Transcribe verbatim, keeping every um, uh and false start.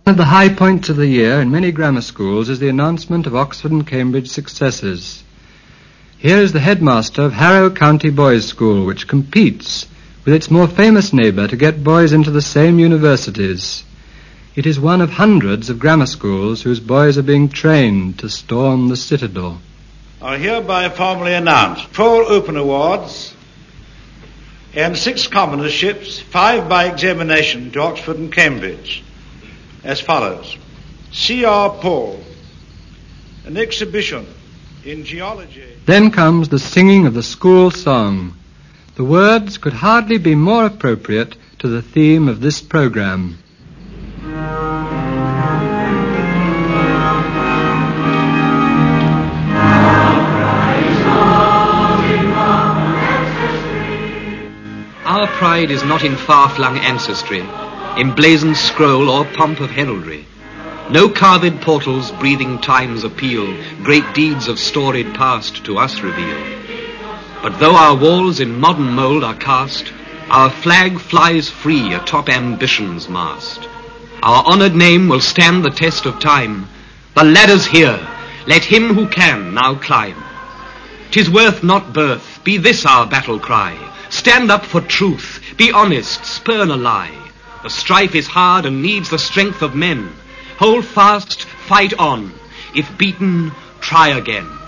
One of the high points of the year in many grammar schools is the announcement of Oxford and Cambridge successes. Here is the headmaster of Harrow County Boys' School, which competes with its more famous neighbour to get boys into the same universities. It is one of hundreds of grammar schools whose boys are being trained to storm the citadel. I hereby formally announce four open awards and six commonerships, five by examination to Oxford and Cambridge, as follows. C R Paul, an exhibition in geology. Then comes the singing of the school song. The words could hardly be more appropriate to the theme of this program. Our pride is not in far-flung ancestry, emblazoned scroll or pomp of heraldry. No carved portals breathing time's appeal, great deeds of storied past to us reveal. But though our walls in modern mould are cast, our flag flies free atop ambition's mast. Our honoured name will stand the test of time. The ladder's here, let him who can now climb. 'Tis worth not birth, be this our battle cry. Stand up for truth, be honest, spurn a lie. The strife is hard and needs the strength of men. Hold fast, fight on. If beaten, try again.